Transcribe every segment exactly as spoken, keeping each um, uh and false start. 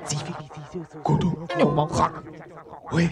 鸡飞狗动，鸟毛哈，喂。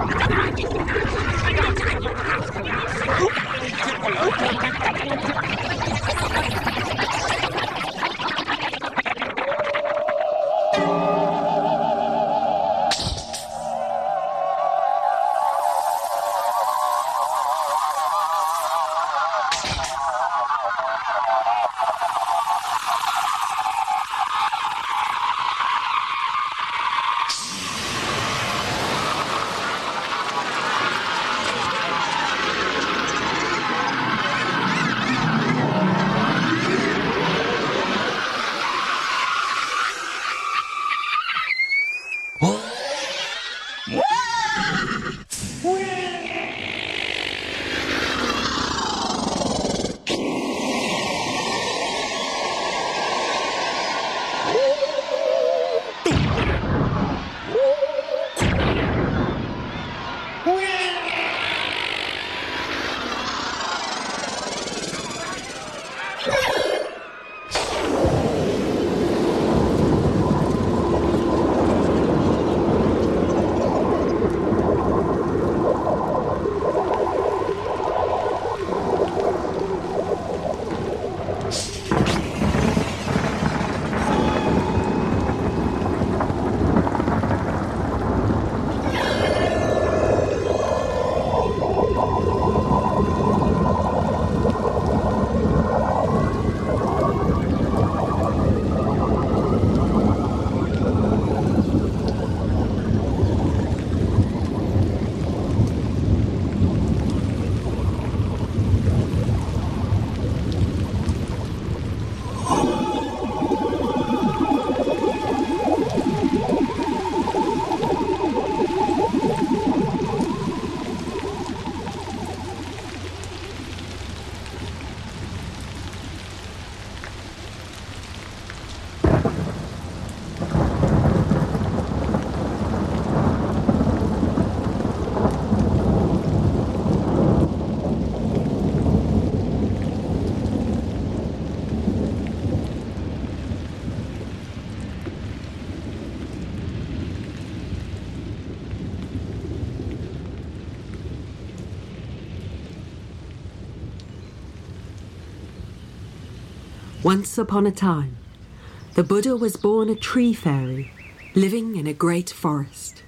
Once upon a time, the Buddha was born a tree fairy, living in a great forest.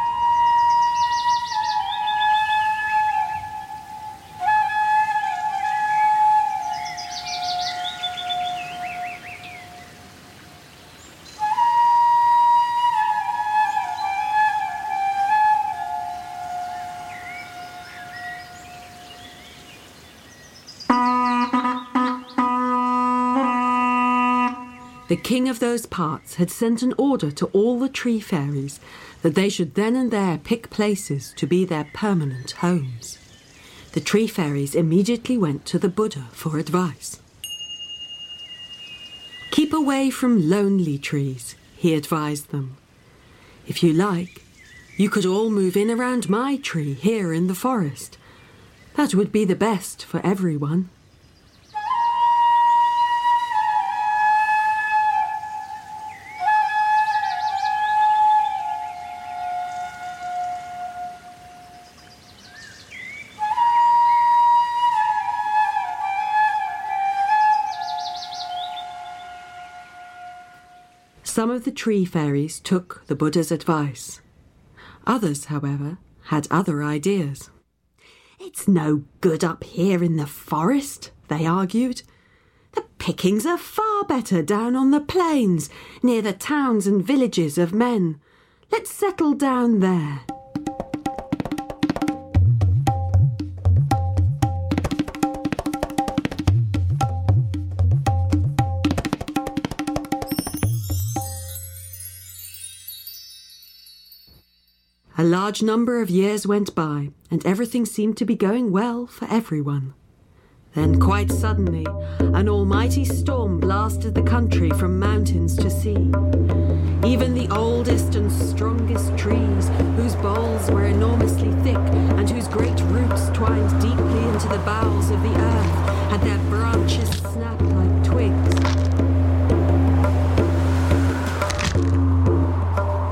The king of those parts had sent an order to all the tree fairies that they should then and there pick places to be their permanent homes. The tree fairies immediately went to the Buddha for advice. Keep away from lonely trees, he advised them. If you like, you could all move in around my tree here in the forest. That would be the best for everyone. Some of the tree fairies took the Buddha's advice. Others, however, had other ideas. It's no good up here in the forest, they argued. The pickings are far better down on the plains, near the towns and villages of men. Let's settle down there. A large number of years went by, and everything seemed to be going well for everyone. Then, quite suddenly, an almighty storm blasted the country from mountains to sea. Even the oldest and strongest trees, whose boles were enormously thick and whose great roots twined deeply into the bowels of the earth, had their branches snap like twigs.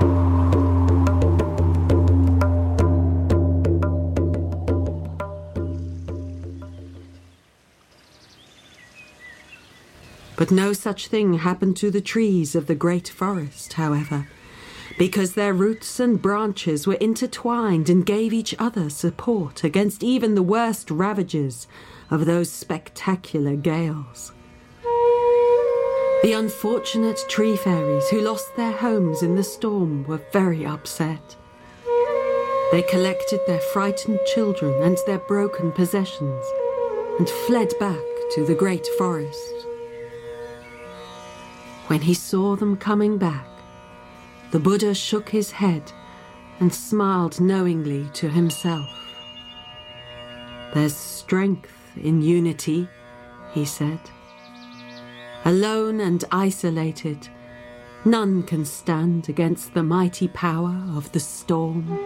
But no such thing happened to the trees of the great forest, however, because their roots and branches were intertwined and gave each other support against even the worst ravages of those spectacular gales. The unfortunate tree fairies who lost their homes in the storm were very upset. They collected their frightened children and their broken possessions and fled back to the great forest. When he saw them coming back, the Buddha shook his head and smiled knowingly to himself. "There's strength in unity," he said. "Alone and isolated, none can stand against the mighty power of the storm."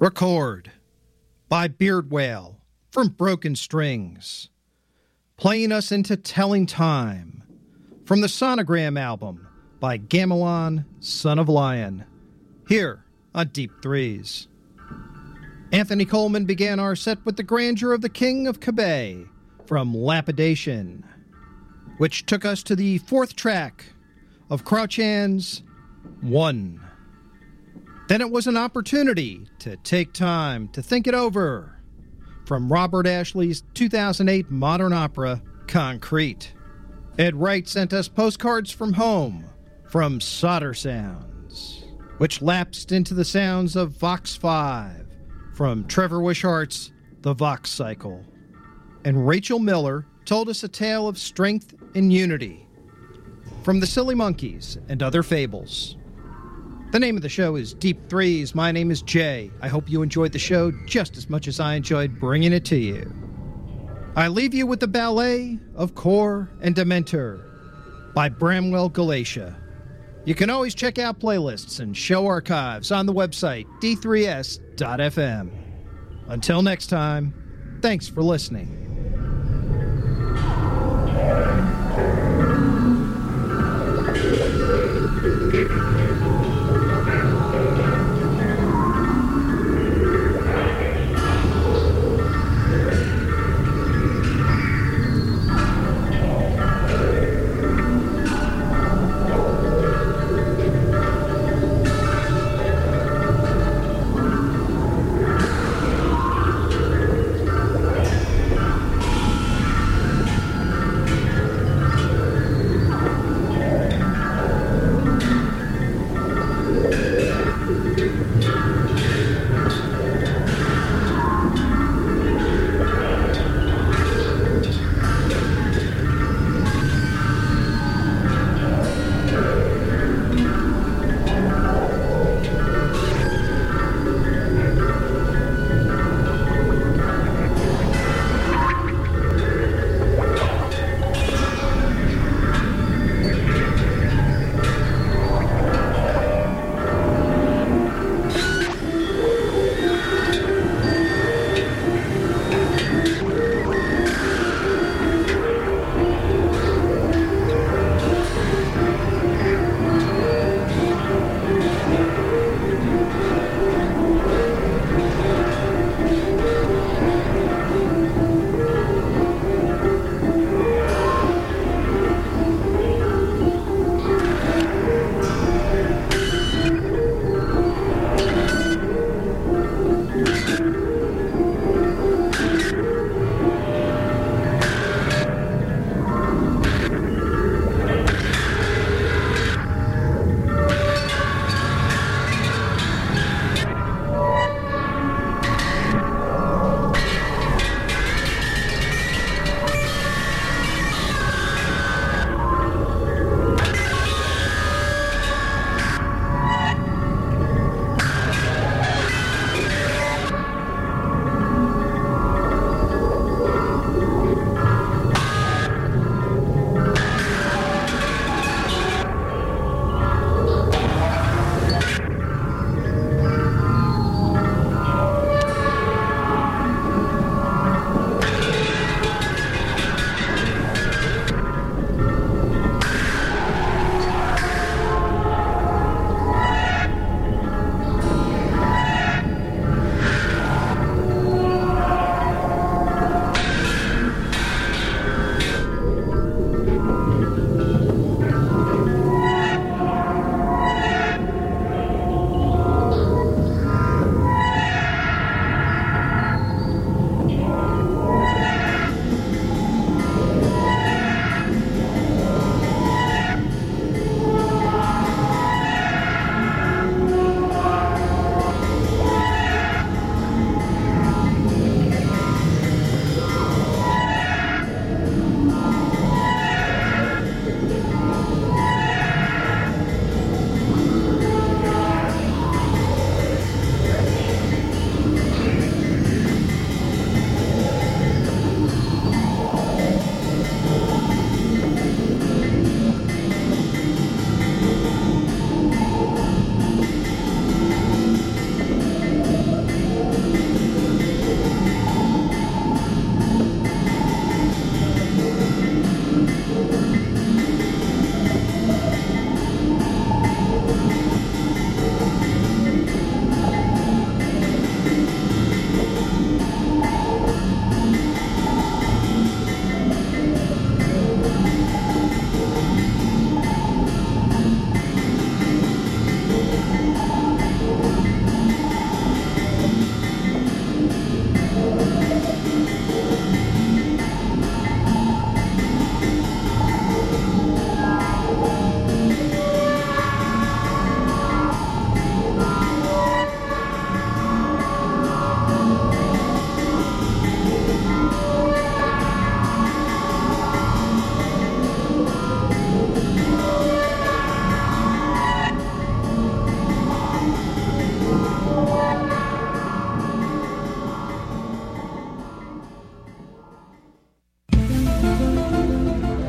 Record by Beard Whale from Broken Strings. Playing us into Telling Time from the Sonogram album by Gamelon, Son of Lion, here on Deep Threes. Anthony Coleman began our set with the Grandeur of the King of Kabay from Lapidation, which took us to the fourth track of Crouchan's One. Then it was an opportunity to take time to think it over from Robert Ashley's two thousand eight modern opera, Concrete. Ed Wright sent us Postcards from Home from Solder Sounds, which lapsed into the sounds of Vox five from Trevor Wishart's The Vox Cycle. And Rachel Miller told us a tale of strength and unity from The Silly Monkeys and Other Fables. The name of the show is Deep Threes. My name is Jay. I hope you enjoyed the show just as much as I enjoyed bringing it to you. I leave you with the ballet of Core and Dementor by Bramwell Galatia. You can always check out playlists and show archives on the website d three s dot f m. Until next time, thanks for listening.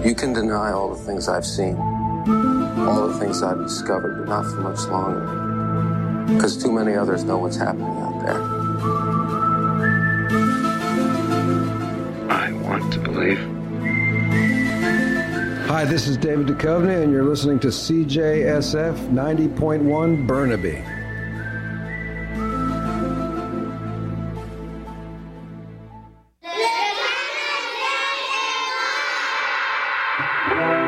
You can deny all the things I've seen, all the things I've discovered, but not for much longer. Because too many others know what's happening out there. I want to believe. Hi, this is David Duchovny, and you're listening to C J S F ninety point one Burnaby. Yeah.